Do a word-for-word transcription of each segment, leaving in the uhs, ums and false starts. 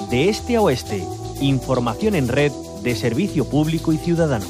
de este a oeste. Información en red de Servicio Público y Ciudadano.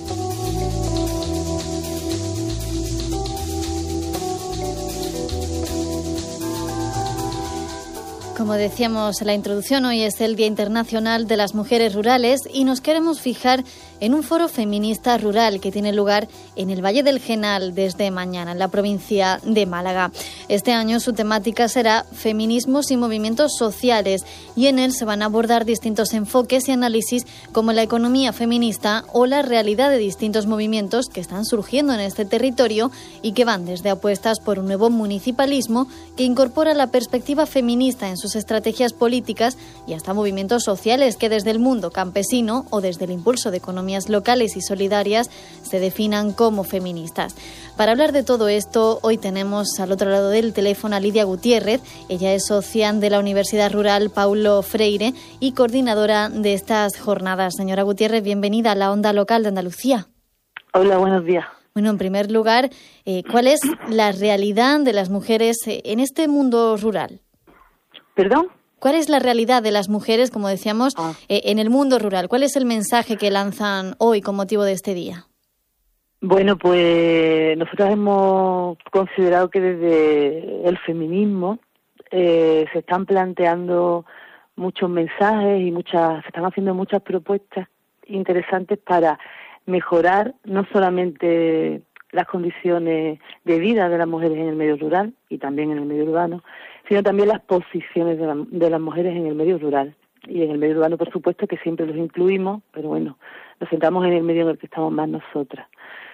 Como decíamos en la introducción, hoy es el Día Internacional de las Mujeres Rurales y nos queremos fijar en un foro feminista rural que tiene lugar en el Valle del Genal desde mañana, en la provincia de Málaga. Este año su temática será Feminismos y Movimientos Sociales y en él se van a abordar distintos enfoques y análisis como la economía feminista o la realidad de distintos movimientos que están surgiendo en este territorio y que van desde apuestas por un nuevo municipalismo que incorpora la perspectiva feminista en sus estrategias políticas y hasta movimientos sociales que desde el mundo campesino o desde el impulso de economías locales y solidarias se definan como feministas. Para hablar de todo esto, hoy tenemos al otro lado del teléfono a Lidia Gutiérrez. Ella es socia de la Universidad Rural Paulo Freire y coordinadora de estas jornadas. Señora Gutiérrez, bienvenida a la Onda Local de Andalucía. Hola, buenos días. Bueno, en primer lugar, eh, ¿cuál es la realidad de las mujeres en este mundo rural? ¿Perdón? ¿Cuál es la realidad de las mujeres, como decíamos, ah. eh, en el mundo rural? ¿Cuál es el mensaje que lanzan hoy con motivo de este día? Bueno, pues nosotros hemos considerado que desde el feminismo eh, se están planteando muchos mensajes y muchas, se están haciendo muchas propuestas interesantes para mejorar no solamente las condiciones de vida de las mujeres en el medio rural y también en el medio urbano, sino también las posiciones de, la, de las mujeres en el medio rural y en el medio urbano, por supuesto, que siempre los incluimos, pero bueno, nos centramos en el medio en el que estamos más nosotras.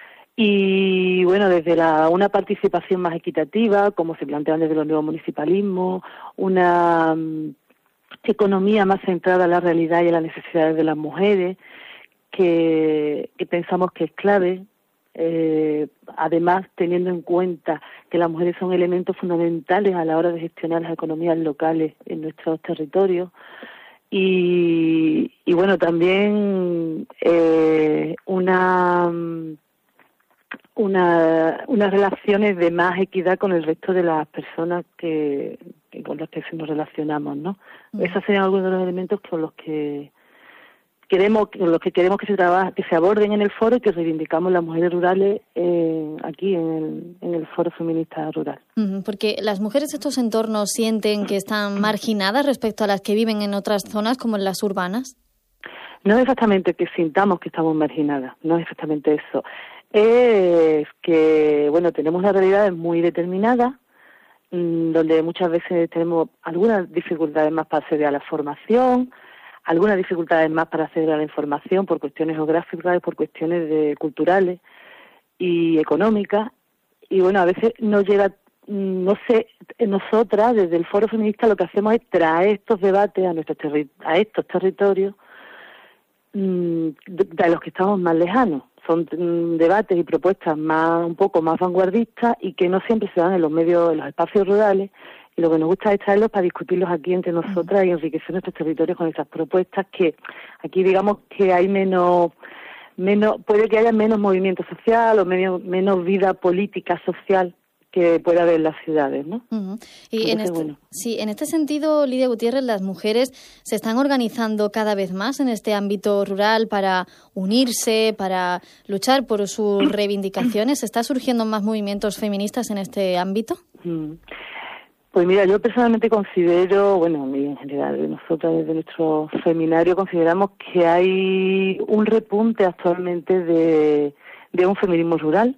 Y bueno, desde la, una participación más equitativa, como se plantean desde los nuevos municipalismos, una um, economía más centrada en la realidad y en las necesidades de las mujeres, que, que pensamos que es clave. Eh, además, teniendo en cuenta que las mujeres son elementos fundamentales a la hora de gestionar las economías locales en nuestros territorios y, y bueno, también eh, una, una unas relaciones de más equidad con el resto de las personas que, que con las que nos relacionamos, ¿no? Mm. Esos serían algunos de los elementos con los que queremos, los que queremos que se trabaje, que se aborden en el foro y que reivindicamos las mujeres rurales eh, aquí en el, en el foro feminista rural. Porque las mujeres de estos entornos sienten que están marginadas respecto a las que viven en otras zonas como en las urbanas. No es exactamente que sintamos que estamos marginadas, no es exactamente eso. Es que, bueno, tenemos una realidad muy determinada, mmm, donde muchas veces tenemos algunas dificultades más para acceder a la formación, algunas dificultades más para acceder a la información por cuestiones geográficas y por cuestiones de culturales y económicas. Y bueno, a veces no llega, no sé, nosotras desde el Foro Feminista lo que hacemos es traer estos debates a nuestros terri- a estos territorios mmm, de, de los que estamos más lejanos. Son mmm, debates y propuestas más un poco más vanguardistas y que no siempre se dan en los medios, en los espacios rurales. Y lo que nos gusta es traerlos para discutirlos aquí entre nosotras y enriquecer nuestros territorios con esas propuestas que aquí digamos que hay menos, menos puede que haya menos movimiento social o menos, menos vida política social que pueda haber en las ciudades, ¿no? Uh-huh. Y Entonces, en este, bueno. sí, en este sentido, Lidia Gutiérrez, las mujeres se están organizando cada vez más en este ámbito rural para unirse, para luchar por sus reivindicaciones. ¿Está surgiendo más movimientos feministas en este ámbito? Uh-huh. Pues mira, yo personalmente considero, bueno, y en general nosotros desde nuestro seminario consideramos que hay un repunte actualmente de, de un feminismo rural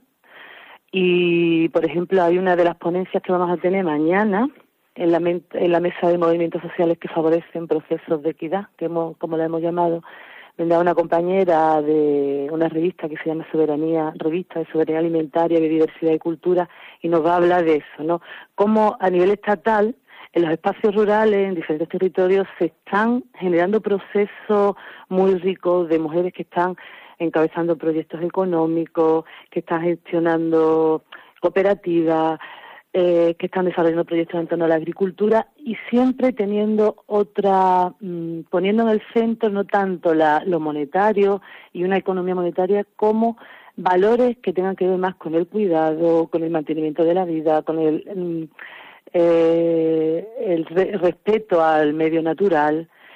y, por ejemplo, hay una de las ponencias que vamos a tener mañana en la, en la mesa de movimientos sociales que favorecen procesos de equidad, que hemos, como la hemos llamado, vendrá una compañera de una revista que se llama Soberanía, Revista de Soberanía Alimentaria, Biodiversidad y Cultura, y nos va a hablar de eso, ¿no? Cómo a nivel estatal, en los espacios rurales, en diferentes territorios, se están generando procesos muy ricos de mujeres que están encabezando proyectos económicos, que están gestionando cooperativas, Eh, que están desarrollando proyectos en torno a la agricultura y siempre teniendo otra, mmm, poniendo en el centro no tanto la, lo monetario y una economía monetaria como valores que tengan que ver más con el cuidado, con el mantenimiento de la vida, con el, mmm, eh, el re- respeto al medio natural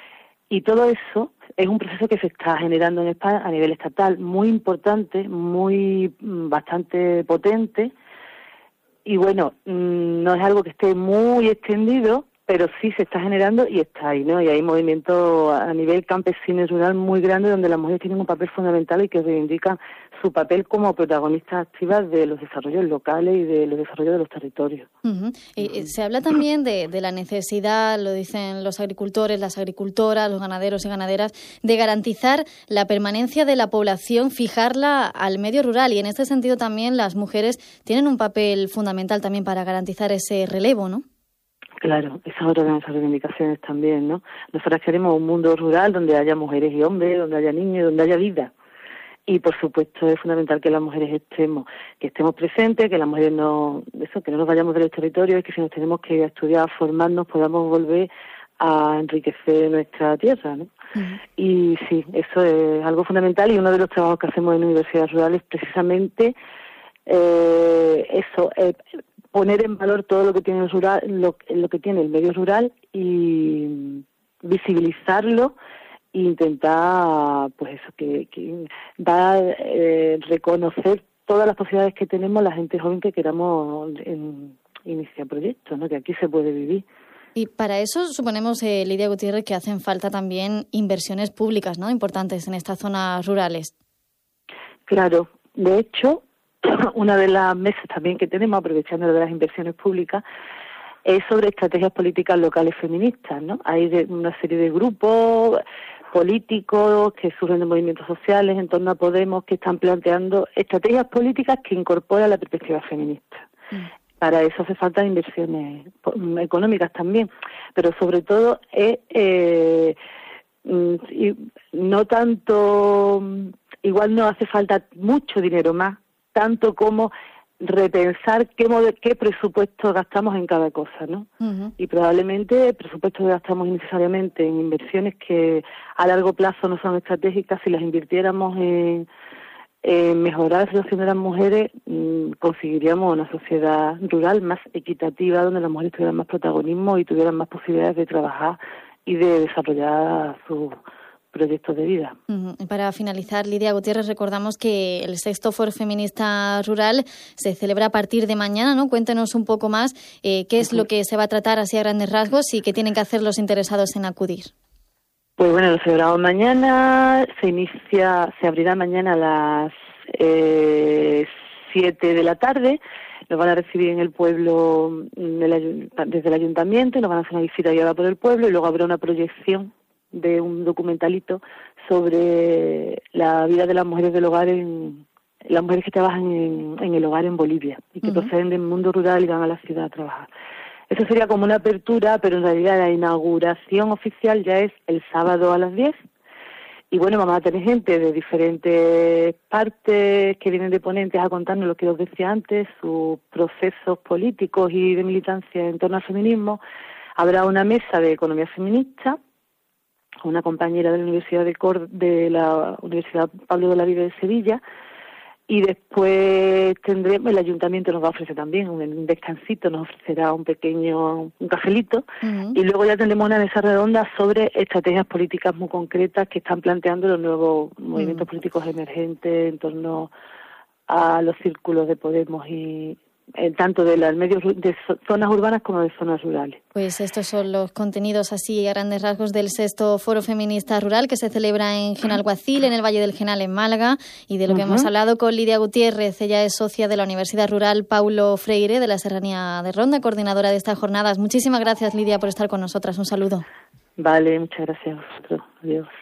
Y todo eso es un proceso que se está generando en España a nivel estatal, muy importante, muy bastante potente. Y bueno, no es algo que esté muy extendido, pero sí se está generando y está ahí, ¿no? Y hay movimientos a nivel campesino y rural muy grande donde las mujeres tienen un papel fundamental y que reivindican su papel como protagonistas activas de los desarrollos locales y de los desarrollos de los territorios. Uh-huh. Y, y se habla también de, de la necesidad, lo dicen los agricultores, las agricultoras, los ganaderos y ganaderas, de garantizar la permanencia de la población, fijarla al medio rural. Y en este sentido también las mujeres tienen un papel fundamental también para garantizar ese relevo, ¿no? Claro, esa es otra de nuestras reivindicaciones también, ¿no? Nosotras queremos un mundo rural donde haya mujeres y hombres, donde haya niños, donde haya vida. Y por supuesto es fundamental que las mujeres estemos, que estemos presentes, que las mujeres no, eso, que no nos vayamos de los territorios, que si nos tenemos que estudiar, formarnos, podamos volver a enriquecer nuestra tierra, ¿no? Uh-huh. Y sí, eso es algo fundamental y uno de los trabajos que hacemos en universidades rurales precisamente eh, eso, eh, poner en valor todo lo que tiene el rural, lo, lo que tiene el medio rural y visibilizarlo e intentar, pues eso, que, que dar, eh, reconocer todas las posibilidades que tenemos la gente joven que queramos en, iniciar proyectos, ¿no? Que aquí se puede vivir. Y para eso suponemos, eh, Lidia Gutiérrez, que hacen falta también inversiones públicas, ¿no? Importantes en estas zonas rurales. Claro, de hecho, una de las mesas también que tenemos, aprovechando de las inversiones públicas, es sobre estrategias políticas locales feministas, ¿no? Hay de, una serie de grupos políticos que surgen de movimientos sociales en torno a Podemos que están planteando estrategias políticas que incorporan la perspectiva feminista. Mm. Para eso hace falta inversiones económicas también, pero sobre todo es eh, no tanto, igual no hace falta mucho dinero más, tanto como repensar qué, qué presupuesto gastamos en cada cosa, ¿no? Uh-huh. Y probablemente el presupuesto que gastamos innecesariamente en inversiones que a largo plazo no son estratégicas, si las invirtiéramos en, en mejorar la situación de las mujeres, mmm, conseguiríamos una sociedad rural más equitativa, donde las mujeres tuvieran más protagonismo y tuvieran más posibilidades de trabajar y de desarrollar sus proyectos de vida. Uh-huh. Para finalizar, Lidia Gutiérrez, recordamos que el sexto Foro Feminista Rural se celebra a partir de mañana, ¿no? Cuéntenos un poco más eh, qué es uh-huh. lo que se va a tratar así a grandes rasgos y qué tienen que hacer los interesados en acudir. Pues bueno, lo celebramos mañana, se inicia, se abrirá mañana a las eh, siete de la tarde, nos van a recibir en el pueblo el, desde el ayuntamiento, nos van a hacer una visita guiada por el pueblo y luego habrá una proyección de un documentalito sobre la vida de las mujeres del hogar, en las mujeres que trabajan en, en el hogar en Bolivia y que uh-huh. proceden del mundo rural y van a la ciudad a trabajar. Eso sería como una apertura, pero en realidad la inauguración oficial ya es el sábado a las diez. Y bueno, vamos a tener gente de diferentes partes que vienen de ponentes a contarnos lo que os decía antes, sus procesos políticos y de militancia en torno al feminismo. Habrá una mesa de economía feminista, una compañera de la Universidad de, Córdoba, de la Universidad Pablo de la Vive de Sevilla, y después tendremos, el ayuntamiento nos va a ofrecer también un, un descansito, nos ofrecerá un pequeño, un cafelito, uh-huh. y luego ya tendremos una mesa redonda sobre estrategias políticas muy concretas que están planteando los nuevos uh-huh. movimientos políticos emergentes en torno a los círculos de Podemos y eh, tanto de las medios de zonas urbanas como de zonas rurales. Pues estos son los contenidos así a grandes rasgos del sexto Foro Feminista Rural que se celebra en Genalguacil, en el Valle del Genal, en Málaga, y de lo que uh-huh. hemos hablado con Lidia Gutiérrez. Ella es socia de la Universidad Rural Paulo Freire de la Serranía de Ronda, coordinadora de estas jornadas. Muchísimas gracias, Lidia, por estar con nosotras. Un saludo. Vale, muchas gracias a vosotros. Adiós.